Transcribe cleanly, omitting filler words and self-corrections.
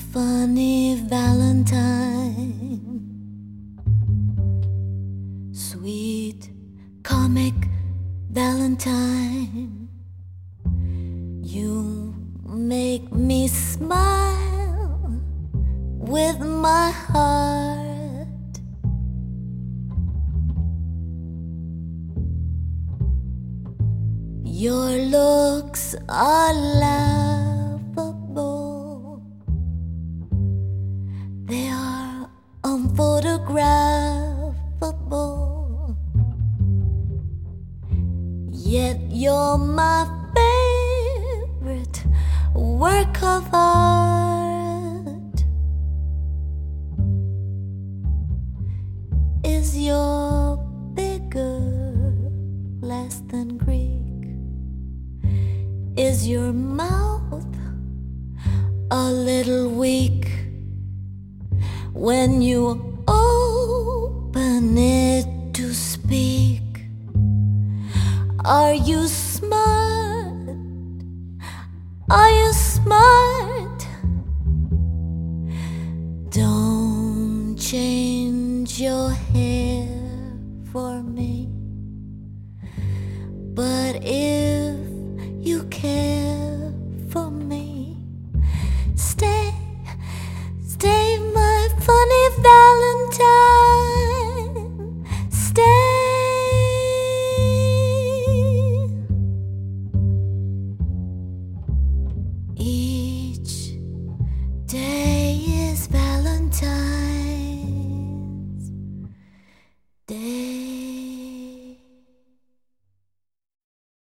Funny Valentine, sweet comic Valentine, you make me smile with my heart. Your looks are laughable, they are unphotographable, yet you're my favorite work of art. Is your figure less than Greek? Is your mouth a little weak when you open it to speak? Are you smart? Are you smart? Don't change your hair.